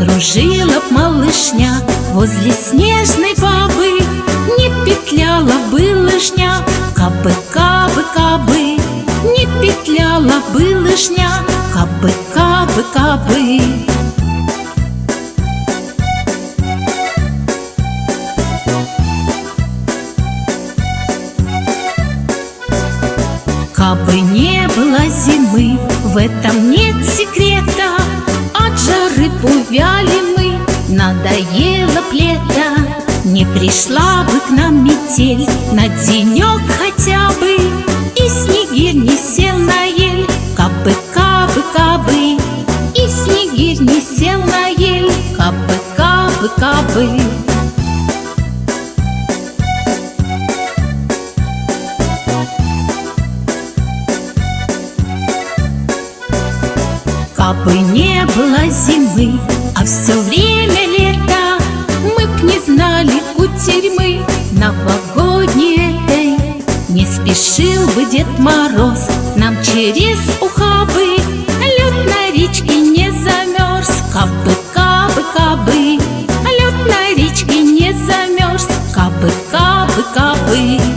кружила б малышня возле снежной бабы, не петляла бы лыжня, кабы, кабы, кабы, не петляла бы лыжня, кабы, кабы, кабы. Кабы не было зимы, в этом нет секрета, от жары увяли мы, надоело б лето. Не пришла бы к нам метель на денек хотя бы, и снегирь не сел на ель, кабы, кабы, кабы, и снегирь не сел на ель, кабы, кабы, кабы. Кабы не было зимы, а все время лето, мы б не знали кутерьмы новогодней этой. Не спешил бы Дед Мороз нам через ухабы, лед на речке не замерз, кабы, кабы, кабы, лед на речке не замерз, кабы, кабы, кабы.